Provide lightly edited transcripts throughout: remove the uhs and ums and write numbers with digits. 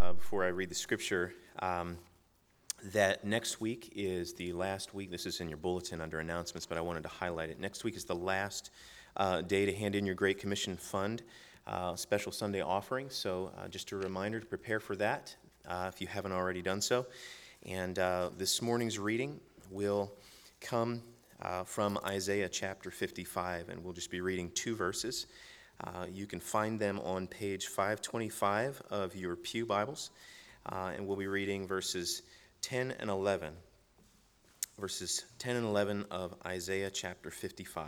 before I read the scripture, that next week is the last week. This is in your bulletin under announcements, but I wanted to highlight it. Next week is the last day to hand in your Great Commission Fund special Sunday offering. So just a reminder to prepare for that if you haven't already done so. And this morning's reading will come from Isaiah chapter 55, and we'll just be reading two verses. You can find them on page 525 of your Pew Bibles, and we'll be reading verses 10 and 11. Verses 10 and 11 of Isaiah chapter 55.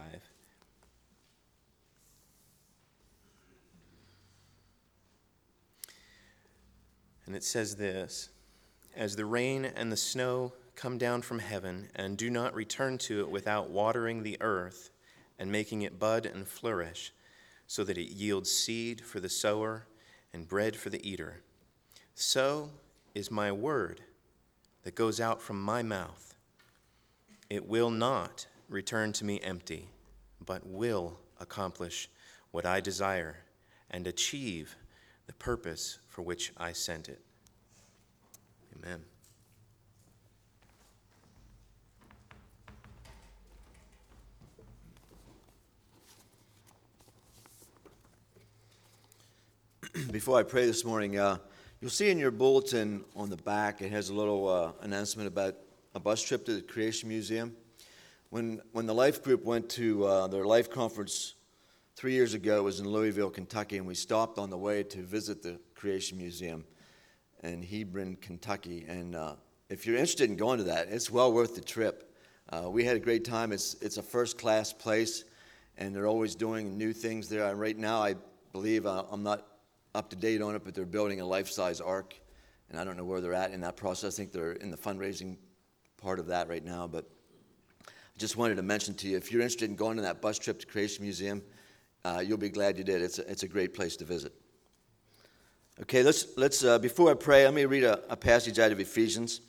And it says this: "As the rain and the snow come down from heaven and do not return to it without watering the earth and making it bud and flourish, so that it yields seed for the sower and bread for the eater, so is my word that goes out from my mouth. It will not return to me empty, but will accomplish what I desire and achieve the purpose for which I sent it." Amen. Before I pray this morning, you'll see in your bulletin on the back, it has a little announcement about a bus trip to the Creation Museum. When the Life Group went to their Life Conference 3 years ago, it was in Louisville, Kentucky, and we stopped on the way to visit the Creation Museum in Hebron, Kentucky. And if you're interested in going to that, it's well worth the trip. We had a great time. It's a first-class place, and they're always doing new things there. And right now, I believe, I'm not up to date on it, but they're building a life-size ark, and I don't know where they're at in that process. I think they're in the fundraising part of that right now, but I just wanted to mention to you, if you're interested in going on that bus trip to Creation Museum, you'll be glad you did. It's a great place to visit. Okay, let's before I pray, let me read a passage out of Ephesians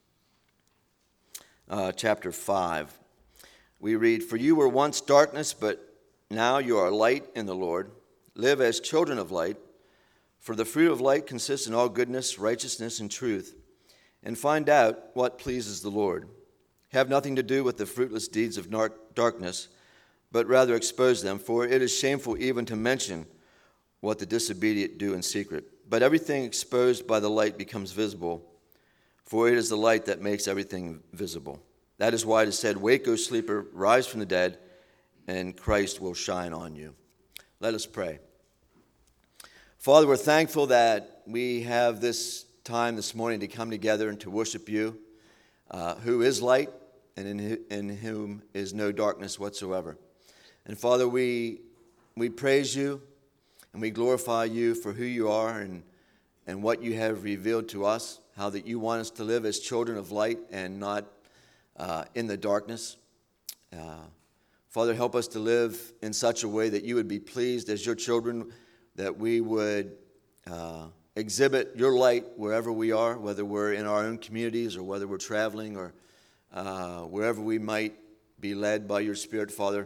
chapter 5. We read, "For you were once darkness, but now you are light in the Lord. Live as children of light. For the fruit of light consists in all goodness, righteousness, and truth. And find out what pleases the Lord. Have nothing to do with the fruitless deeds of darkness, but rather expose them, for it is shameful even to mention what the disobedient do in secret. But everything exposed by the light becomes visible, for it is the light that makes everything visible. That is why it is said, 'Wake, O sleeper, rise from the dead, and Christ will shine on you.'" Let us pray. Father, we're thankful that we have this time this morning to come together and to worship you, who is light and in whom is no darkness whatsoever. And Father, we praise you and we glorify you for who you are and what you have revealed to us, how that you want us to live as children of light and not in the darkness. Father, help us to live in such a way that you would be pleased as your children, that we would exhibit your light wherever we are, whether we're in our own communities or whether we're traveling or wherever we might be led by your Spirit, Father.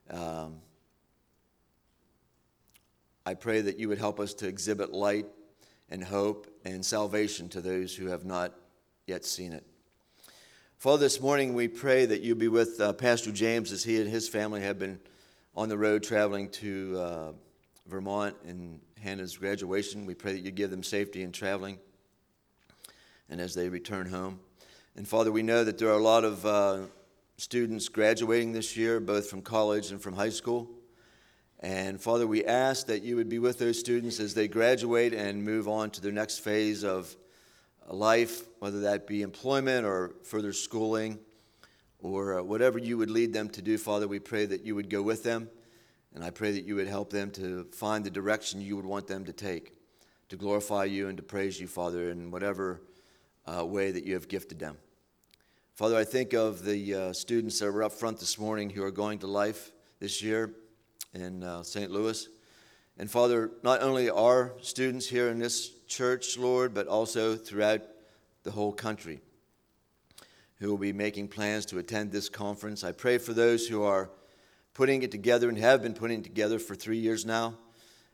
I pray that you would help us to exhibit light and hope and salvation to those who have not yet seen it. Father, this morning we pray that you be with Pastor James as he and his family have been on the road traveling to Vermont and Hannah's graduation. We pray that you give them safety in traveling and as they return home. And Father, we know that there are a lot of students graduating this year, both from college and from high school. And Father, we ask that you would be with those students as they graduate and move on to their next phase of life, whether that be employment or further schooling or whatever you would lead them to do. Father, we pray that you would go with them. And I pray that you would help them to find the direction you would want them to take, to glorify you and to praise you, Father, in whatever way that you have gifted them. Father, I think of the students that were up front this morning who are going to Life this year in St. Louis. And Father, not only our students here in this church, Lord, but also throughout the whole country who will be making plans to attend this conference. I pray for those who are putting it together and have been putting it together for 3 years now.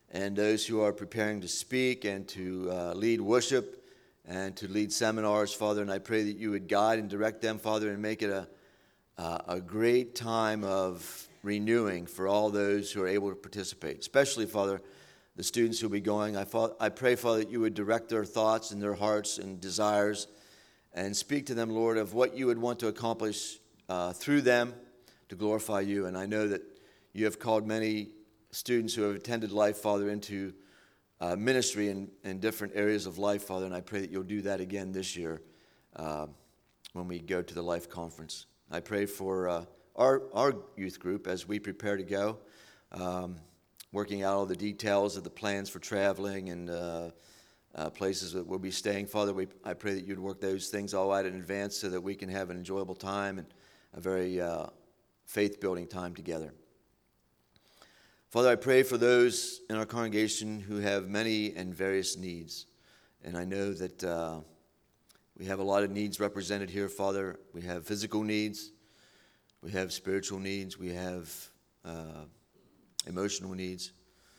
and those who are preparing to speak and to lead worship and to lead seminars, Father. And I pray that you would guide and direct them, Father, and make it a great time of renewing for all those who are able to participate, especially, Father, the students who will be going. I pray, Father, that you would direct their thoughts and their hearts and desires and speak to them, Lord, of what you would want to accomplish through them to glorify you. And I know that you have called many students who have attended Life, Father, into ministry in different areas of life, Father, and I pray that you'll do that again this year when we go to the Life Conference. I pray for our youth group as we prepare to go, working out all the details of the plans for traveling and places that we'll be staying. Father, I pray that you'd work those things all out in advance so that we can have an enjoyable time and a very faith-building time together. Father, I pray for those in our congregation who have many and various needs. And I know that we have a lot of needs represented here, Father. We have physical needs. We have spiritual needs. We have emotional needs.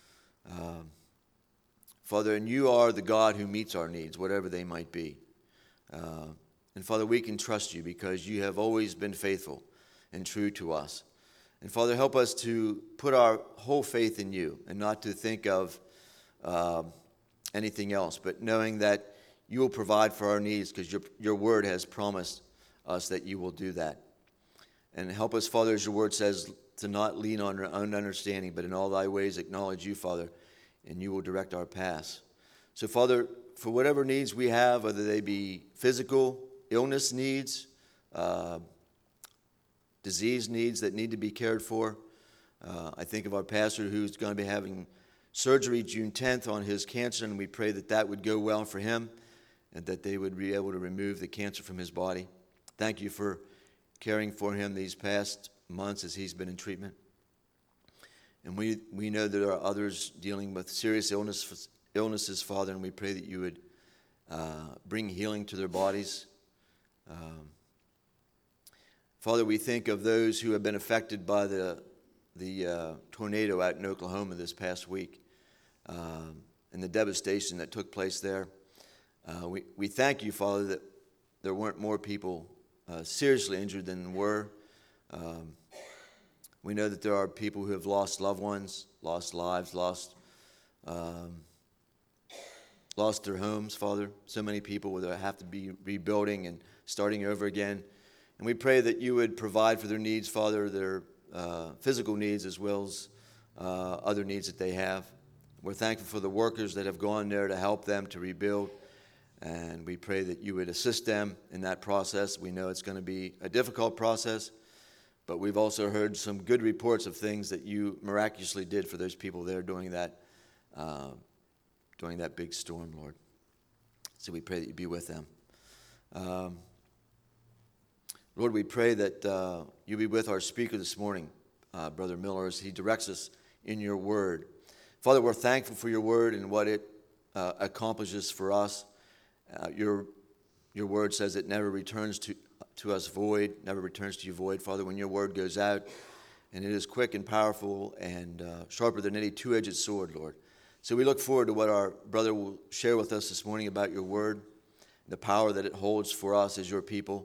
Father, and you are the God who meets our needs, whatever they might be. And Father, we can trust you because you have always been faithful and true to us. And Father, help us to put our whole faith in you and not to think of anything else, but knowing that you will provide for our needs because your word has promised us that you will do that. And help us, Father, as your word says, to not lean on our own understanding, but in all thy ways acknowledge you, Father, and you will direct our paths. So, Father, for whatever needs we have, whether they be physical, illness needs, disease needs that need to be cared for. I think of our pastor who's going to be having surgery June 10th on his cancer, and we pray that that would go well for him and that they would be able to remove the cancer from his body. Thank you for caring for him these past months as he's been in treatment. And we know that there are others dealing with serious illnesses, Father, and we pray that you would bring healing to their bodies. Father, we think of those who have been affected by the tornado out in Oklahoma this past week and the devastation that took place there. We thank you, Father, that there weren't more people seriously injured than were. We know that there are people who have lost loved ones, lost lives, lost their homes, Father. So many people will have to be rebuilding and starting over again. And we pray that you would provide for their needs, Father, their physical needs as well as other needs that they have. We're thankful for the workers that have gone there to help them to rebuild. And we pray that you would assist them in that process. We know it's going to be a difficult process, but we've also heard some good reports of things that you miraculously did for those people there during that big storm, Lord. So we pray that you be with them. Lord, we pray that you be with our speaker this morning, Brother Miller, as he directs us in your word. Father, we're thankful for your word and what it accomplishes for us. Your word says it never returns to us void, never returns to you void. Father, when your word goes out, and it is quick and powerful and sharper than any two-edged sword, Lord. So we look forward to what our brother will share with us this morning about your word, the power that it holds for us as your people.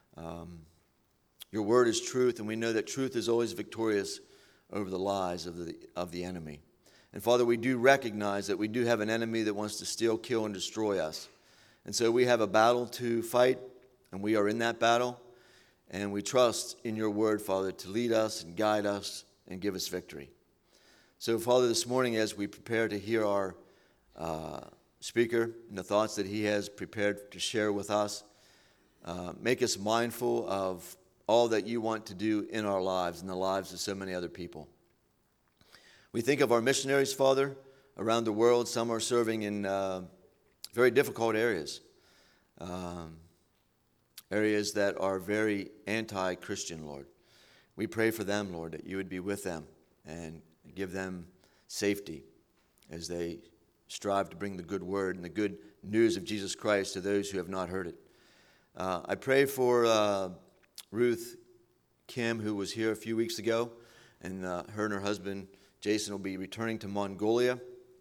Your word is truth, and we know that truth is always victorious over the lies of the enemy. And Father, we do recognize that we do have an enemy that wants to steal, kill, and destroy us. And so we have a battle to fight, and we are in that battle. And we trust in your word, Father, to lead us and guide us and give us victory. So, Father, this morning as we prepare to hear our speaker and the thoughts that he has prepared to share with us, make us mindful of all that you want to do in our lives and the lives of so many other people. We think of our missionaries, Father, around the world. Some are serving in very difficult areas, areas that are very anti-Christian, Lord. We pray for them, Lord, that you would be with them and give them safety as they strive to bring the good word and the good news of Jesus Christ to those who have not heard it. I pray for Ruth Kim, who was here a few weeks ago, and her husband Jason will be returning to Mongolia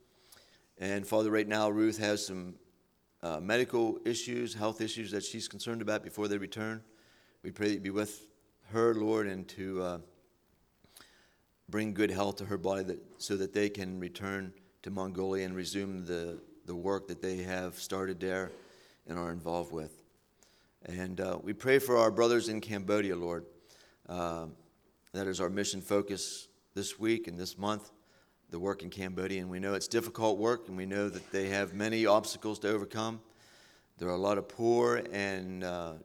And Father, right now Ruth has some medical issues, health issues that she's concerned about before they return. We pray that you be with her, Lord, and to bring good health to her body so that they can return to Mongolia and resume the work that they have started there and are involved with. And we pray for our brothers in Cambodia, Lord. That is our mission focus this week and this month, the work in Cambodia. And we know it's difficult work, and we know that they have many obstacles to overcome. There are a lot of poor and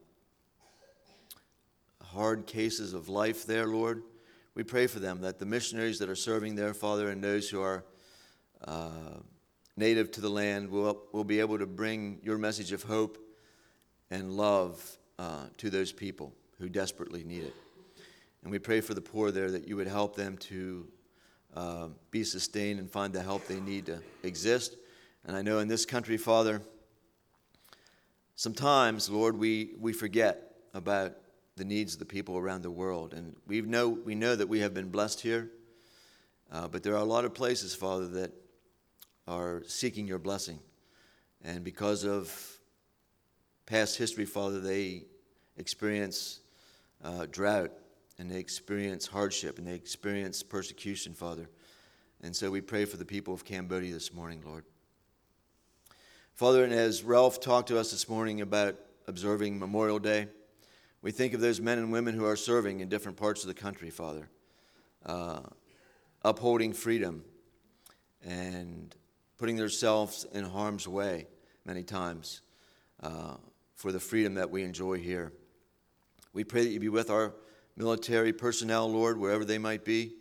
hard cases of life there, Lord. We pray for them, that the missionaries that are serving there, Father, and those who are native to the land will be able to bring your message of hope and love to those people who desperately need it. And we pray for the poor there, that you would help them to be sustained and find the help they need to exist. And I know in this country, Father, sometimes, Lord, we forget about the needs of the people around the world. And we know that we have been blessed here, but there are a lot of places, Father, that are seeking your blessing. And because of past history, Father, they experience drought, and they experience hardship, and they experience persecution, Father. And so we pray for the people of Cambodia this morning, Lord. Father, and as Ralph talked to us this morning about observing Memorial Day, we think of those men and women who are serving in different parts of the country, Father, upholding freedom and putting themselves in harm's way many times for the freedom that we enjoy here. We pray that you be with our military personnel, Lord, wherever they might be.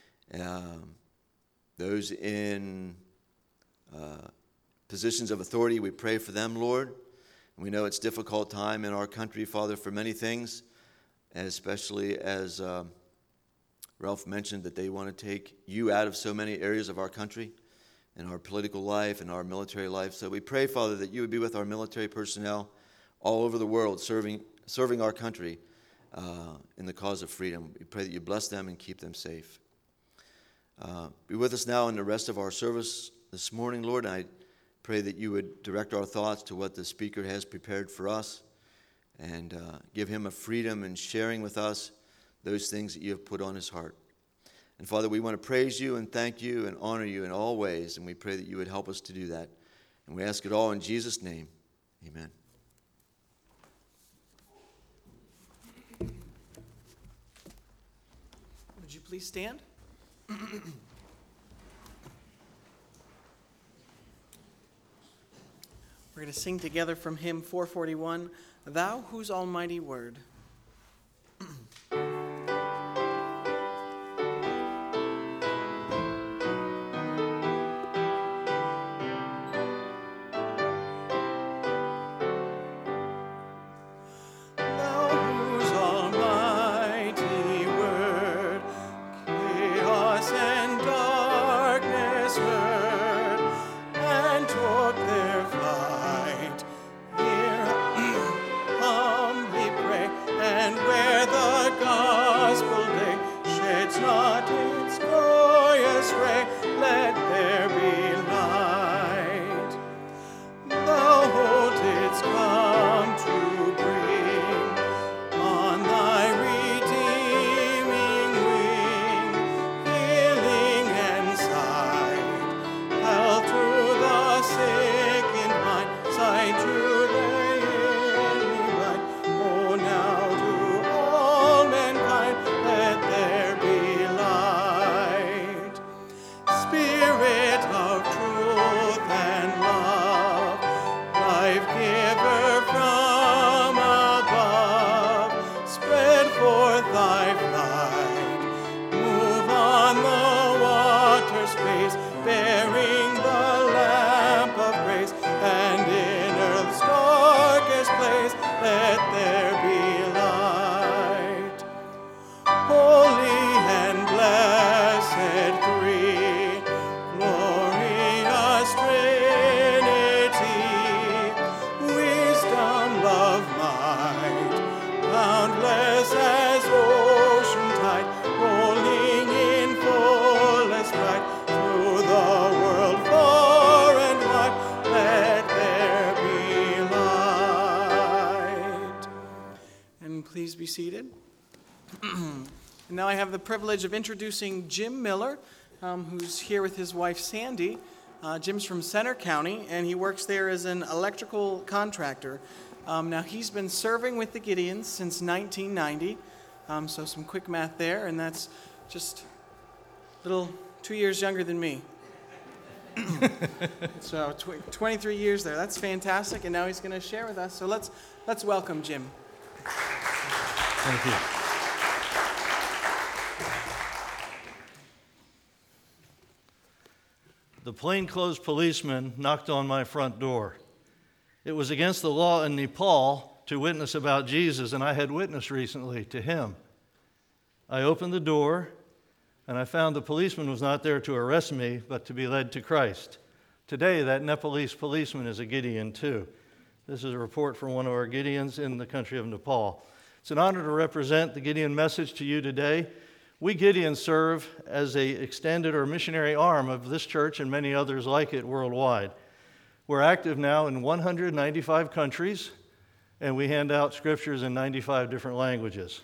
Those in positions of authority, we pray for them, Lord. We know it's a difficult time in our country, Father, for many things, especially as Ralph mentioned, that they want to take you out of so many areas of our country and our political life and our military life. So we pray, Father, that you would be with our military personnel all over the world, serving our country in the cause of freedom. We pray that you bless them and keep them safe. Be with us now in the rest of our service this morning, Lord. I pray that you would direct our thoughts to what the speaker has prepared for us, and give him a freedom in sharing with us those things that you have put on his heart. And Father, we want to praise you and thank you and honor you in all ways, and we pray that you would help us to do that. And we ask it all in Jesus' name. Amen. Would you please stand? We're going to sing together from hymn 441, Thou Whose Almighty Word. be seated. And now I have the privilege of introducing Jim Miller, who's here with his wife Sandy. Jim's from Center County, and he works there as an electrical contractor. Now, he's been serving with the Gideons since 1990, so some quick math there, and that's just a little 2 years younger than me. So 23 years there. That's fantastic, and now he's going to share with us. So let's welcome Jim. Thank you. The plainclothes policeman knocked on my front door. It was against the law in Nepal to witness about Jesus, and I had witnessed recently to him. I opened the door, and I found the policeman was not there to arrest me, but to be led to Christ. Today, that Nepalese policeman is a Gideon, too. This is a report from one of our Gideons in the country of Nepal. It's an honor to represent the Gideon message to you today. We Gideons serve as an extended or missionary arm of this church and many others like it worldwide. We're active now in 195 countries, and we hand out scriptures in 95 different languages.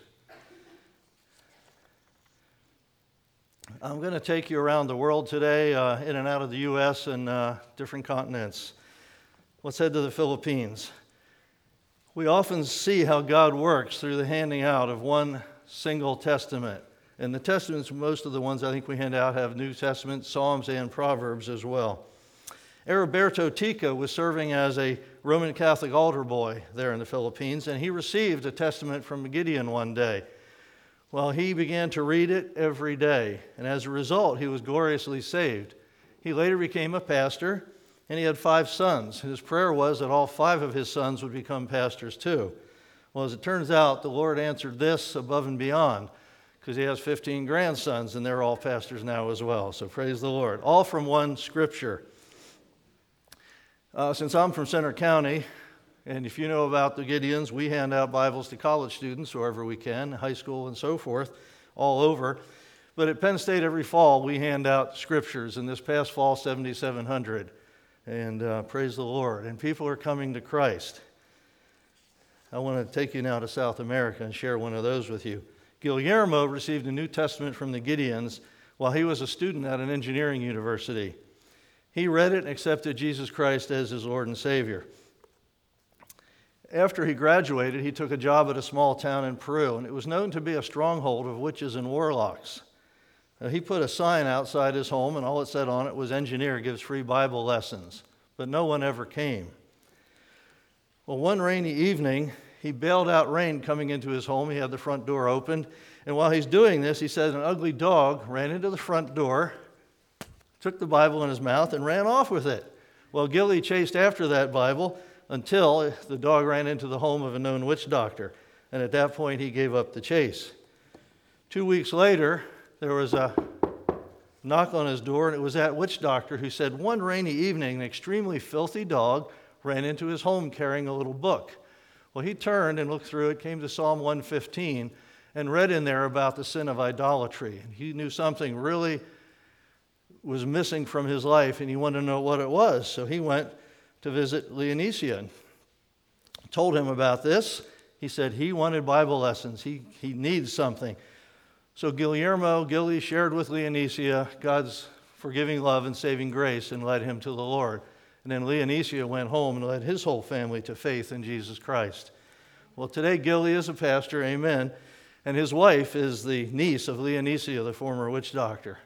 I'm going to take you around the world today, in and out of the U.S. and different continents. Let's head to the Philippines. We often see how God works through the handing out of one single testament. And the testaments, most of the ones I think we hand out have New Testament, Psalms, and Proverbs as well. Heriberto Tica was serving as a Roman Catholic altar boy there in the Philippines, and he received a testament from Gideon one day. Well, he began to read it every day, and as a result, he was gloriously saved. He later became a pastor, and he had 5 sons. His prayer was that all 5 of his sons would become pastors too. Well, as it turns out, the Lord answered this above and beyond, because he has 15 grandsons, and they're all pastors now as well. So praise the Lord. All from one scripture. Since I'm from Center County, and if you know about the Gideons, we hand out Bibles to college students wherever we can, high school and so forth, all over. But at Penn State every fall, we hand out scriptures, and this past fall, 7,700. And praise the Lord. And people are coming to Christ. I want to take you now to South America and share one of those with you. Guillermo received a New Testament from the Gideons while he was a student at an engineering university. He read it and accepted Jesus Christ as his Lord and Savior. After he graduated, he took a job at a small town in Peru, and it was known to be a stronghold of witches and warlocks. He put a sign outside his home, and all it said on it was, "Engineer gives free Bible lessons," but no one ever came. Well, one rainy evening, he bailed out rain coming into his home. He had the front door opened, and while he's doing this, he said an ugly dog ran into the front door, took the Bible in his mouth, and ran off with it. Well, Gilly chased after that Bible until the dog ran into the home of a known witch doctor, and at that point, he gave up the chase. 2 weeks later, there was a knock on his door, and it was that witch doctor who said one rainy evening, an extremely filthy dog ran into his home carrying a little book. Well, he turned and looked through it, came to Psalm 115, and read in there about the sin of idolatry. And he knew something really was missing from his life, and he wanted to know what it was. So he went to visit Leonesia and told him about this. He said he wanted Bible lessons. He needs something. So Gilly shared with Leonesia God's forgiving love and saving grace and led him to the Lord. And then Leonesia went home and led his whole family to faith in Jesus Christ. Well, today Gilly is a pastor, amen, and his wife is the niece of Leonesia, the former witch doctor.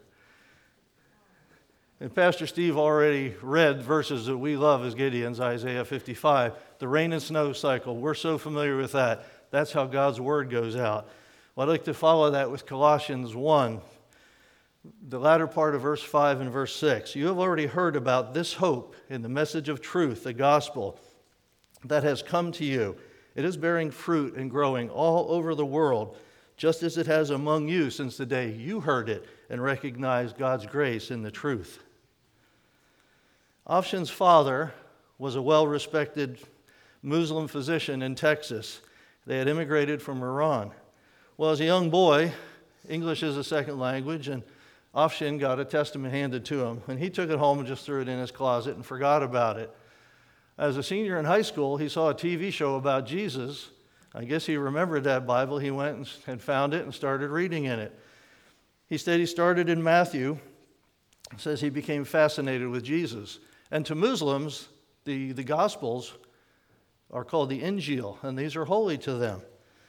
And Pastor Steve already read verses that we love as Gideons, Isaiah 55, the rain and snow cycle. We're so familiar with that. That's how God's word goes out. Well, I'd like to follow that with Colossians 1, the latter part of verse 5 and verse 6. You have already heard about this hope in the message of truth, the gospel, that has come to you. It is bearing fruit and growing all over the world, just as it has among you since the day you heard it and recognized God's grace in the truth. Afshin's father was a well-respected Muslim physician in Texas. They had immigrated from Iran. Well, as a young boy, English is a second language, and Afshin got a testament handed to him, and he took it home and just threw it in his closet and forgot about it. As a senior in high school, he saw a TV show about Jesus, I guess he remembered that Bible. He went and found it and started reading in it. He said he started in Matthew. It says he became fascinated with Jesus. And to Muslims, the Gospels are called the Injil, and these are holy to them.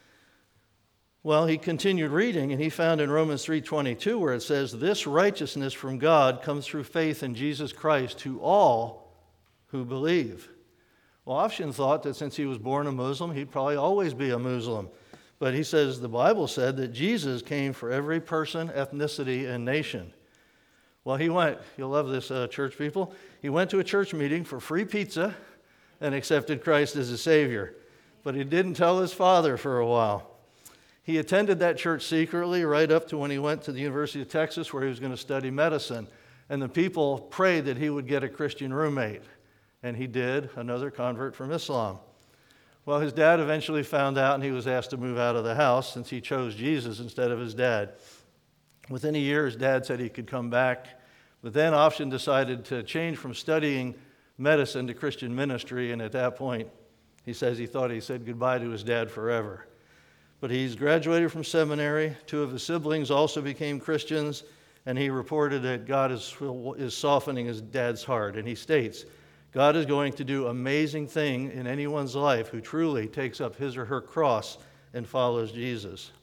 Well, he continued reading, and he found in Romans 3:22 where it says, "This righteousness from God comes through faith in Jesus Christ to all who believe." Well, Afshin thought that since he was born a Muslim, he'd probably always be a Muslim. But he says the Bible said that Jesus came for every person, ethnicity, and nation. Well, he went, you'll love this, church people, he went to a church meeting for free pizza and accepted Christ as his Savior. But he didn't tell his father for a while. He attended that church secretly right up to when he went to the University of Texas where he was going to study medicine. And the people prayed that he would get a Christian roommate. And he did, another convert from Islam. Well, his dad eventually found out and he was asked to move out of the house since he chose Jesus instead of his dad. Within a year, his dad said he could come back. But then Afshin decided to change from studying medicine to Christian ministry. And at that point, he says he thought he said goodbye to his dad forever. But he's graduated from seminary. 2 of his siblings also became Christians. And he reported that God is softening his dad's heart. And he states, God is going to do amazing thing in anyone's life who truly takes up his or her cross and follows Jesus.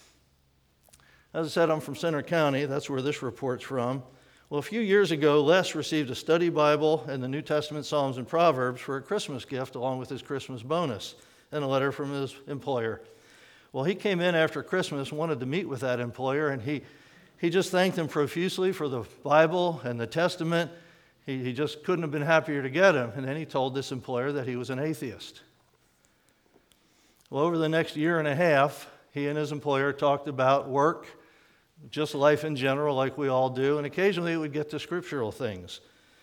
As I said, I'm from Center County. That's where this report's from. Well, a few years ago, Les received a study Bible and the New Testament Psalms and Proverbs for a Christmas gift along with his Christmas bonus and a letter from his employer. Well, he came in after Christmas and wanted to meet with that employer, and he just thanked him profusely for the Bible and the Testament. He just couldn't have been happier to get him. And then he told this employer that he was an atheist. Well, over the next year and a half, he and his employer talked about work, just life in general, like we all do, and occasionally it would get to scriptural things.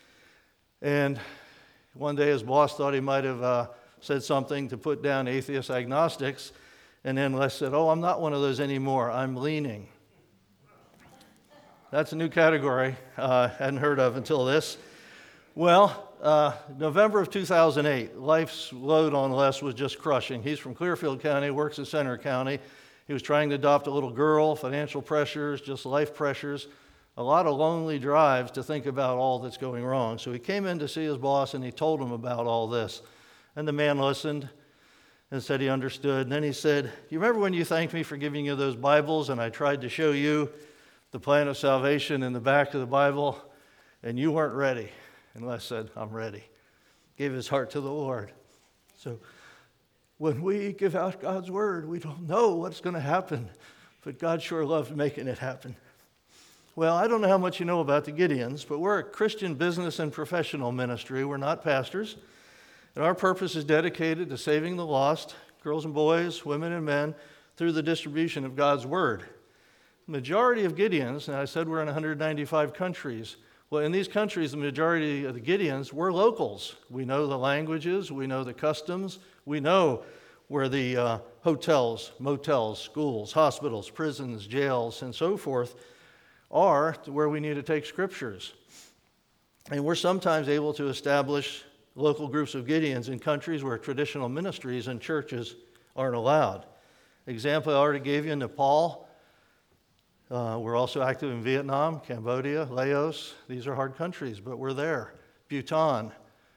And one day his boss thought he might have said something to put down atheist agnostics, and then Les said, "Oh, I'm not one of those anymore, I'm leaning." That's a new category I hadn't heard of until this. Well, November of 2008, life's load on Les was just crushing. He's from Clearfield County, works in Center County. He was trying to adopt a little girl, financial pressures, just life pressures, a lot of lonely drives to think about all that's going wrong. So he came in to see his boss and he told him about all this. And the man listened and said he understood. And then he said, "Do you remember when you thanked me for giving you those Bibles and I tried to show you the plan of salvation in the back of the Bible and you weren't ready?" And Les said, "I'm ready." Gave his heart to the Lord. So when we give out God's word, we don't know what's going to happen, but God sure loves making it happen. Well, I don't know how much you know about the Gideons, but we're a Christian business and professional ministry. We're not pastors. And our purpose is dedicated to saving the lost, girls and boys, women and men, through the distribution of God's word. The majority of Gideons, and I said we're in 195 countries. Well, in these countries, the majority of the Gideons were locals. We know the languages, we know the customs, we know where the hotels, motels, schools, hospitals, prisons, jails, and so forth are, to where we need to take scriptures. And we're sometimes able to establish local groups of Gideons in countries where traditional ministries and churches aren't allowed. Example I already gave you, Nepal. We're also active in Vietnam, Cambodia, Laos. These are hard countries, but we're there. Bhutan,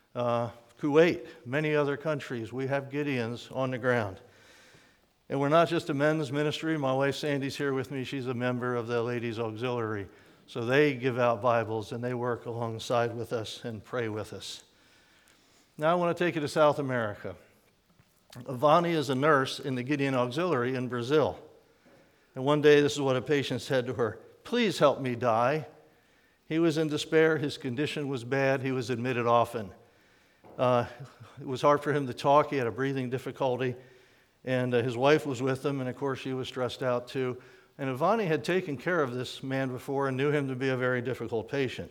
Kuwait, many other countries. We have Gideons on the ground. And we're not just a men's ministry. My wife Sandy's here with me. She's a member of the Ladies Auxiliary. So they give out Bibles and they work alongside with us and pray with us. Now I want to take you to South America. Ivani is a nurse in the Gideon Auxiliary in Brazil. And one day, this is what a patient said to her: "Please help me die." He was in despair. His condition was bad. He was admitted often. It was hard for him to talk. He had a breathing difficulty. And his wife was with him, and of course, she was stressed out too. And Ivani had taken care of this man before and knew him to be a very difficult patient.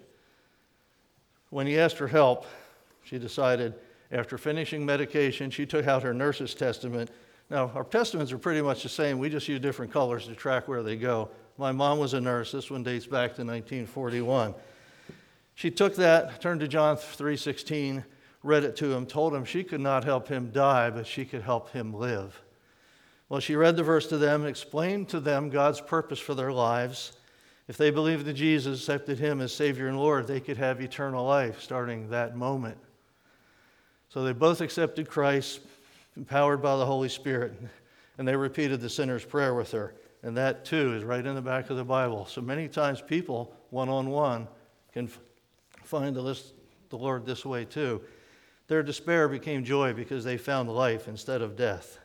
When he asked for help, she decided, after finishing medication, she took out her nurse's testament. Now, our testaments are pretty much the same. We just use different colors to track where they go. My mom was a nurse. This one dates back to 1941. She took that, turned to John 3:16, read it to him, told him she could not help him die, but she could help him live. Well, she read the verse to them and explained to them God's purpose for their lives. If they believed in Jesus, accepted him as Savior and Lord, they could have eternal life starting that moment. So they both accepted Christ, empowered by the Holy Spirit, and they repeated the sinner's prayer with her. And that, too, is right in the back of the Bible. So many times people, one-on-one, can find the Lord this way, too. Their despair became joy because they found life instead of death.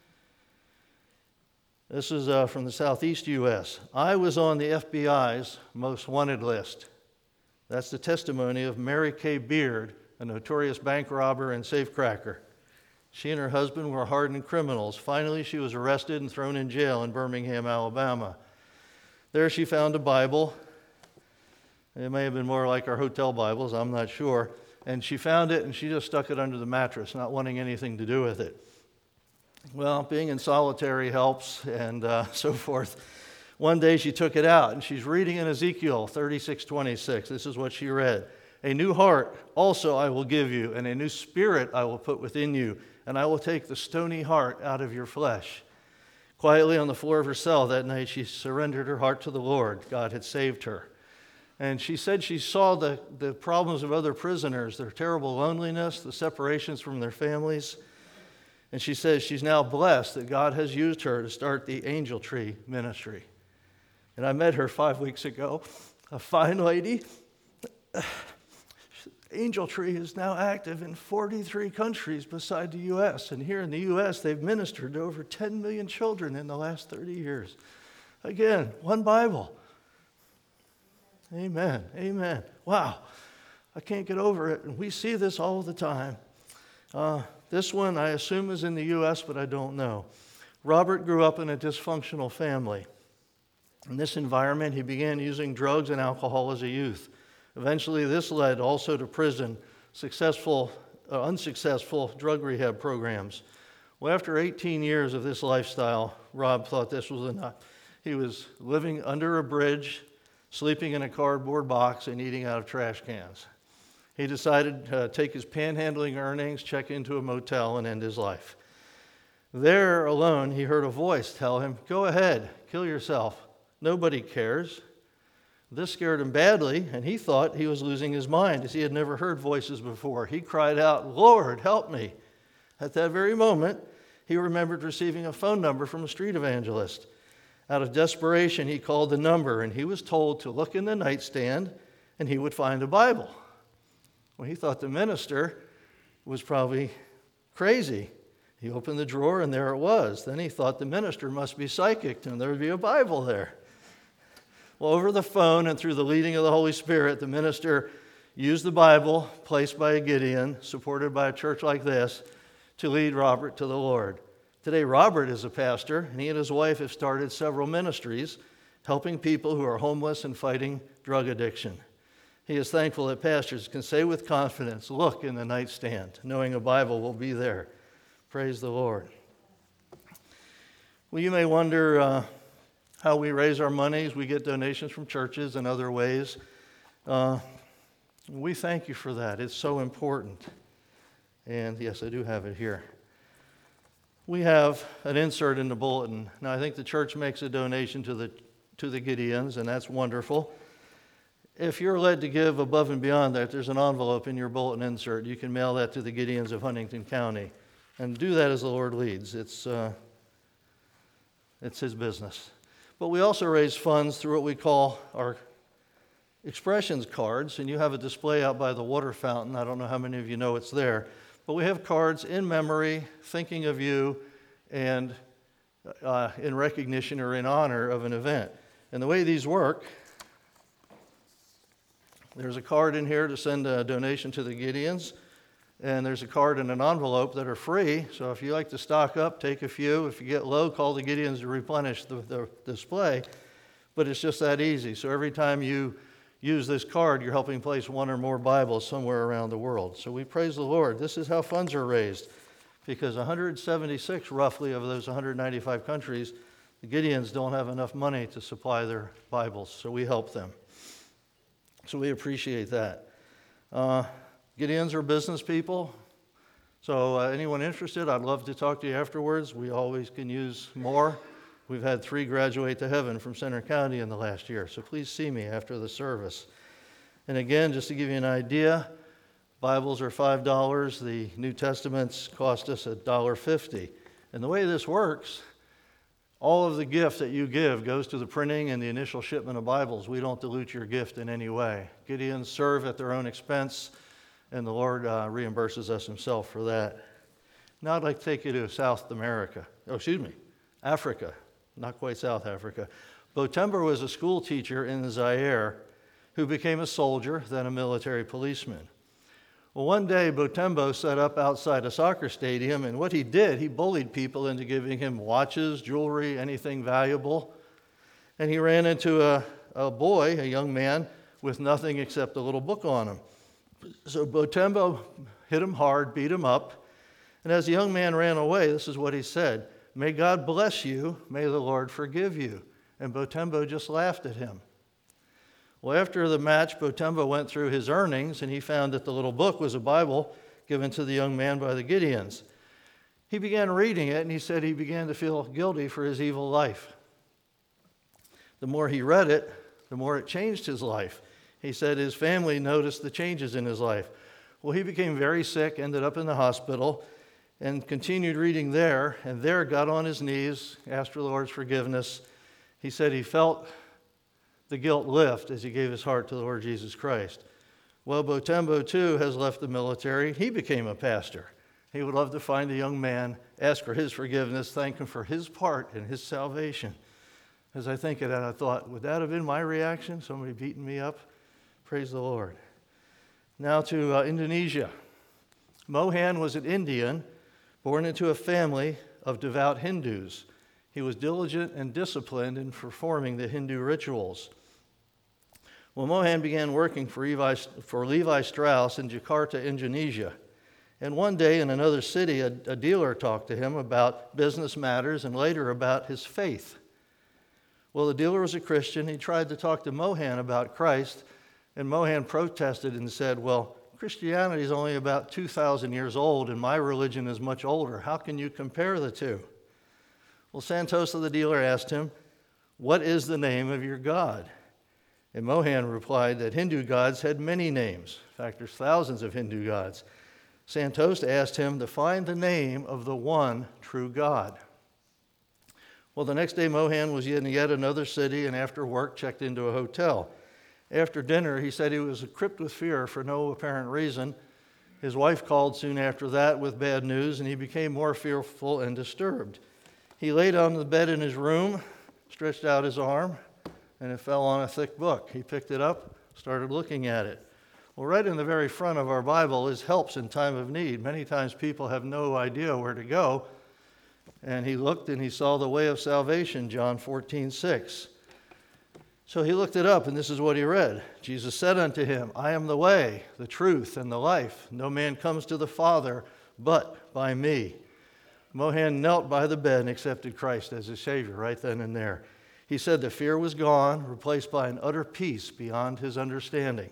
This is from the southeast U.S. I was on the FBI's most wanted list. That's the testimony of Mary Kay Beard, a notorious bank robber and safecracker. She and her husband were hardened criminals. Finally, she was arrested and thrown in jail in Birmingham, Alabama. There she found a Bible. It may have been more like our hotel Bibles, I'm not sure. And she found it and she just stuck it under the mattress, not wanting anything to do with it. Well, being in solitary helps and so forth. One day she took it out and she's reading in Ezekiel 36:26. This is what she read. A new heart also I will give you, and a new spirit I will put within you, and I will take the stony heart out of your flesh. Quietly on the floor of her cell that night, she surrendered her heart to the Lord. God had saved her. And she said she saw the problems of other prisoners, their terrible loneliness, the separations from their families. And she says she's now blessed that God has used her to start the Angel Tree Ministry. And I met her 5 weeks ago, a fine lady. Angel Tree is now active in 43 countries beside the U.S. And here in the U.S., they've ministered to over 10 million children in the last 30 years. Again, one Bible. Amen. Amen. Wow. I can't get over it. And we see this all the time. This one, I assume, is in the U.S., but I don't know. Robert grew up in a dysfunctional family. In this environment, he began using drugs and alcohol as a youth. Eventually, this led also to prison, unsuccessful drug rehab programs. Well, after 18 years of this lifestyle, Rob thought this was enough. He was living under a bridge, sleeping in a cardboard box, and eating out of trash cans. He decided to take his panhandling earnings, check into a motel, and end his life. There, alone, he heard a voice tell him, "Go ahead, kill yourself. Nobody cares." This scared him badly, and he thought he was losing his mind, as he had never heard voices before. He cried out, "Lord, help me." At that very moment, he remembered receiving a phone number from a street evangelist. Out of desperation, he called the number, and he was told to look in the nightstand, and he would find a Bible. Well, he thought the minister was probably crazy. He opened the drawer, and there it was. Then he thought the minister must be psychic, and there would be a Bible there. Well, over the phone and through the leading of the Holy Spirit, the minister used the Bible, placed by a Gideon, supported by a church like this, to lead Robert to the Lord. Today, Robert is a pastor, and he and his wife have started several ministries, helping people who are homeless and fighting drug addiction. He is thankful that pastors can say with confidence, "Look in the nightstand," knowing a Bible will be there. Praise the Lord. Well, you may wonder how we raise our monies. We get donations from churches and other ways. We thank you for that. It's so important. And yes, I do have it here. We have an insert in the bulletin. Now, I think the church makes a donation to the Gideons, and that's wonderful. If you're led to give above and beyond that, there's an envelope in your bulletin insert. You can mail that to the Gideons of Huntington County. And do that as the Lord leads. It's His business. But we also raise funds through what we call our expressions cards, and you have a display out by the water fountain. I don't know how many of you know it's there. But we have cards in memory, thinking of you, and in recognition or in honor of an event. And the way these work, there's a card in here to send a donation to the Gideons, and there's a card in an envelope that are free. So if you like to stock up, take a few. If you get low, call the Gideons to replenish the display. But it's just that easy. So every time you use this card, you're helping place one or more Bibles somewhere around the world. So we praise the Lord. This is how funds are raised, because 176 roughly of those 195 countries, the Gideons don't have enough money to supply their Bibles, so we help them. So we appreciate that. Gideons are business people. So anyone interested, I'd love to talk to you afterwards. We always can use more. We've had 3 graduate to heaven from Center County in the last year, so please see me after the service. And again, just to give you an idea, Bibles are $5. The New Testaments cost us $1.50. And the way this works, all of the gift that you give goes to the printing and the initial shipment of Bibles. We don't dilute your gift in any way. Gideons serve at their own expense, and the Lord reimburses us himself for that. Now I'd like to take you to Africa, not quite South Africa. Botemba was a school teacher in Zaire who became a soldier, then a military policeman. Well, one day, Botembo set up outside a soccer stadium, and what he did, he bullied people into giving him watches, jewelry, anything valuable. And he ran into a boy, a young man, with nothing except a little book on him. So Botembo hit him hard, beat him up, and as the young man ran away, this is what he said, "May God bless you, may the Lord forgive you." And Botembo just laughed at him. Well, after the match, Botembo went through his earnings, and he found that the little book was a Bible given to the young man by the Gideons. He began reading it, and he said he began to feel guilty for his evil life. The more he read it, the more it changed his life. He said his family noticed the changes in his life. Well, he became very sick, ended up in the hospital, and continued reading there, and there got on his knees, asked for the Lord's forgiveness. He said he felt the guilt lift as he gave his heart to the Lord Jesus Christ. Well, Botembo, too, has left the military. He became a pastor. He would love to find a young man, ask for his forgiveness, thank him for his part in his salvation. As I think of that, I thought, would that have been my reaction? Somebody beating me up? Praise the Lord. Now to Indonesia. Mohan was an Indian born into a family of devout Hindus. He was diligent and disciplined in performing the Hindu rituals. Well, Mohan began working for Levi Strauss in Jakarta, Indonesia. And one day in another city, a dealer talked to him about business matters and later about his faith. Well, the dealer was a Christian. He tried to talk to Mohan about Christ, and Mohan protested and said, "Well, Christianity is only about 2,000 years old, and my religion is much older. How can you compare the two?" Well, Santosa, the dealer, asked him, "What is the name of your God?" And Mohan replied that Hindu gods had many names. In fact, there's thousands of Hindu gods. Santosa asked him to find the name of the one true God. Well, the next day, Mohan was in yet another city, and after work, checked into a hotel. After dinner, he said he was gripped with fear for no apparent reason. His wife called soon after that with bad news, and he became more fearful and disturbed. He laid on the bed in his room, stretched out his arm, and it fell on a thick book. He picked it up, started looking at it. Well, right in the very front of our Bible is helps in time of need. Many times people have no idea where to go. And he looked and he saw the way of salvation, John 14:6. So he looked it up, and this is what he read. Jesus said unto him, "I am the way, the truth, and the life. No man comes to the Father but by me." Mohan knelt by the bed and accepted Christ as his Savior right then and there. He said the fear was gone, replaced by an utter peace beyond his understanding.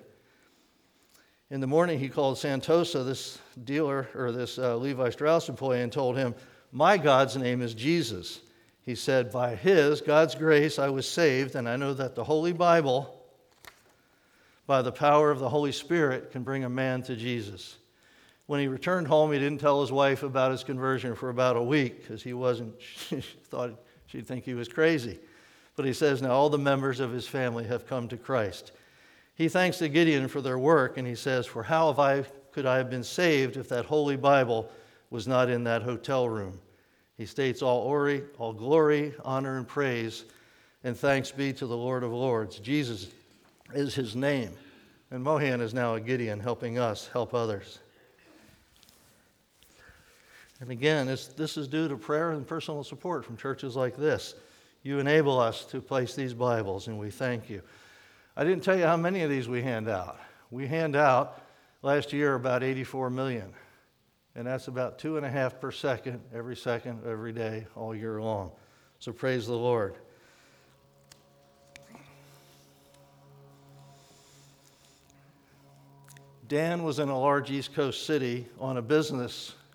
In the morning, he called Santosa, this dealer, or this Levi Strauss employee, and told him, "My God's name is Jesus." He said, "By God's grace, I was saved, and I know that the Holy Bible, by the power of the Holy Spirit, can bring a man to Jesus." When he returned home, he didn't tell his wife about his conversion for about a week because she thought she'd think he was crazy. But he says now all the members of his family have come to Christ. He thanks the Gideon for their work, and he says, "For how could I have been saved if that Holy Bible was not in that hotel room?" He states, all glory, honor, and praise, and thanks be to the Lord of Lords. Jesus is his name. And Mohan is now a Gideon helping us help others. And again, this is due to prayer and personal support from churches like this. You enable us to place these Bibles, and we thank you. I didn't tell you how many of these we hand out. We hand out, last year, about 84 million. And that's about 2.5 per second, every day, all year long. So praise the Lord. Dan was in a large East Coast city on a business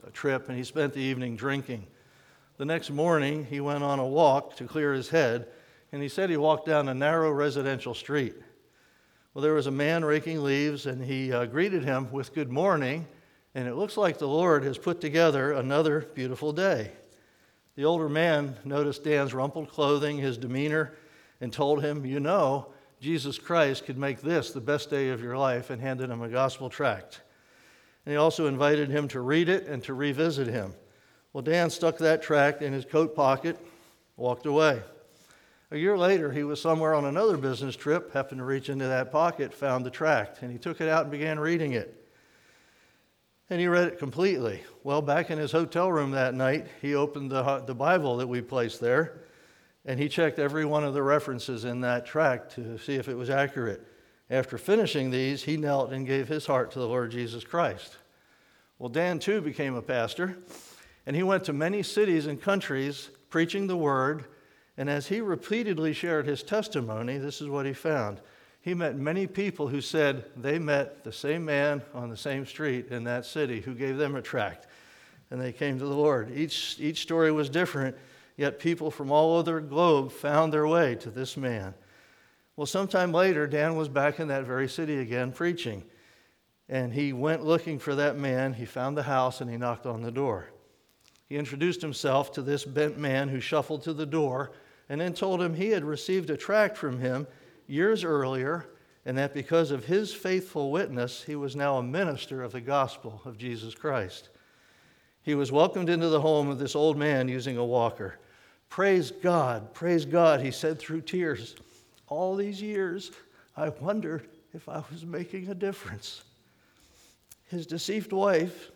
trip, and he spent the evening drinking. The next morning, he went on a walk to clear his head, and he said he walked down a narrow residential street. Well, there was a man raking leaves, and he greeted him with good morning, and it looks like the Lord has put together another beautiful day. The older man noticed Dan's rumpled clothing, his demeanor, and told him, "You know, Jesus Christ could make this the best day of your life," and handed him a gospel tract. And he also invited him to read it and to revisit him. Well, Dan stuck that tract in his coat pocket, walked away. A year later, he was somewhere on another business trip, happened to reach into that pocket, found the tract, and he took it out and began reading it. And he read it completely. Well, back in his hotel room that night, he opened the Bible that we placed there, and he checked every one of the references in that tract to see if it was accurate. After finishing these, he knelt and gave his heart to the Lord Jesus Christ. Well, Dan, too, became a pastor, and he went to many cities and countries preaching the word, and as he repeatedly shared his testimony, this is what he found. He met many people who said they met the same man on the same street in that city who gave them a tract, and they came to the Lord. Each story was different, yet people from all over the globe found their way to this man. Well, sometime later, Dan was back in that very city again preaching, and he went looking for that man. He found the house, and he knocked on the door. He introduced himself to this bent man who shuffled to the door, and then told him he had received a tract from him years earlier, and that because of his faithful witness, he was now a minister of the gospel of Jesus Christ. He was welcomed into the home of this old man using a walker. Praise God, he said through tears. All these years, I wondered if I was making a difference. His deceased wife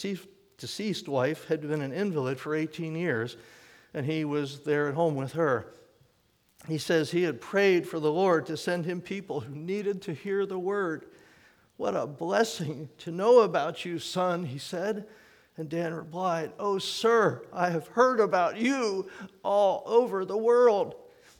had been an invalid for 18 years, and he was there at home with her. He says he had prayed for the Lord to send him people who needed to hear the word. "What a blessing to know about you, son," he said. And Dan replied, "Oh, sir, I have heard about you all over the world."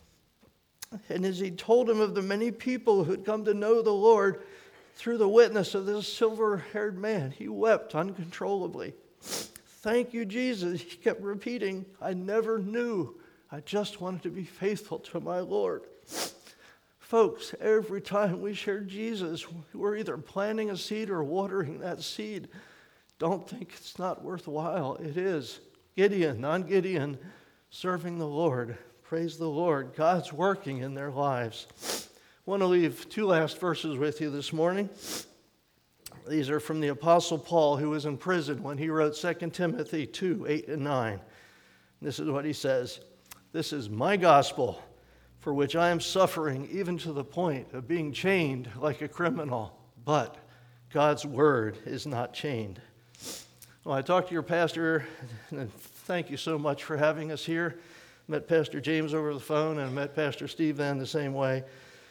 And as he told him of the many people who had come to know the Lord through the witness of this silver-haired man, he wept uncontrollably. "Thank you, Jesus," he kept repeating. "I never knew. I just wanted to be faithful to my Lord." Folks, every time we share Jesus, we're either planting a seed or watering that seed. Don't think it's not worthwhile. It is. Gideon, non-Gideon, serving the Lord. Praise the Lord. God's working in their lives. I want to leave two last verses with you this morning. These are from the Apostle Paul, who was in prison when he wrote 2 Timothy 2, 8 and 9. This is what he says. "This is my gospel, for which I am suffering even to the point of being chained like a criminal. But God's word is not chained." Well, I talked to your pastor, and thank you so much for having us here. Met Pastor James over the phone, and met Pastor Steve then the same way.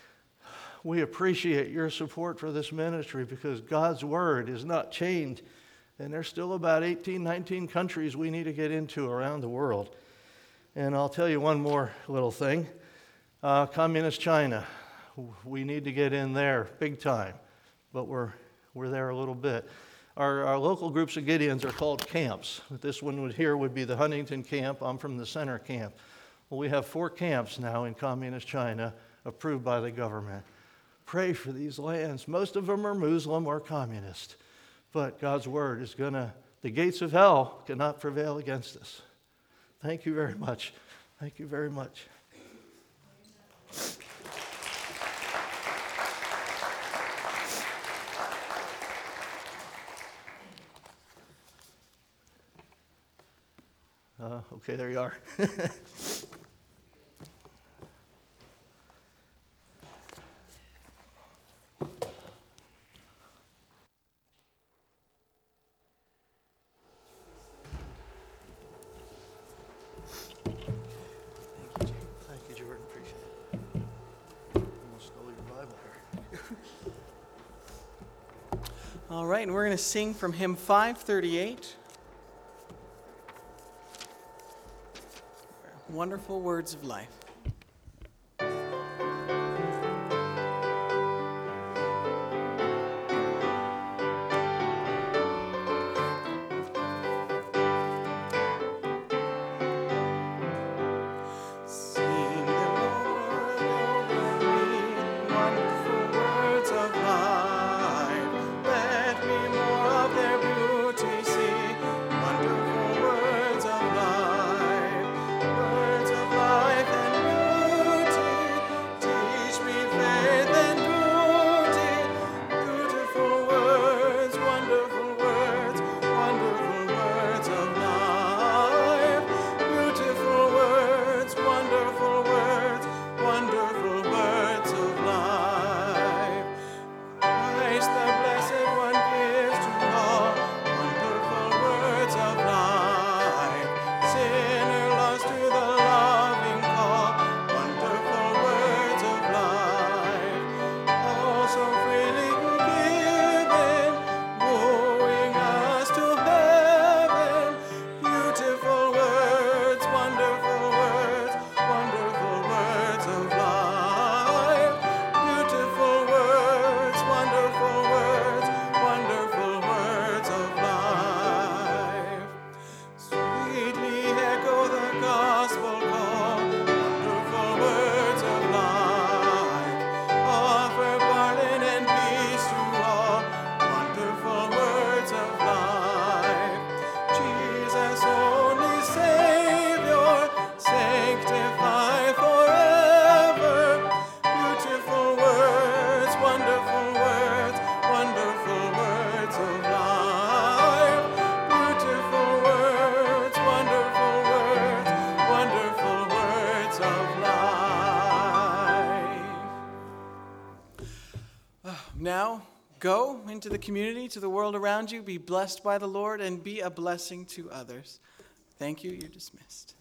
We appreciate your support for this ministry because God's word is not chained, and there's still about 18, 19 countries we need to get into around the world. And I'll tell you one more little thing. Communist China. We need to get in there big time, but we're there a little bit. Our local groups of Gideons are called camps. This one here would be the Huntington camp. I'm from the center camp. Well, we have 4 camps now in Communist China approved by the government. Pray for these lands. Most of them are Muslim or communist, but God's word is the gates of hell cannot prevail against us. Thank you very much. Thank you very much. Okay, there you are. All right, and we're going to sing from hymn 538. Wonderful Words of Life. now go into the community, to the world around you, be blessed by the Lord, and be a blessing to others. Thank you. You're dismissed.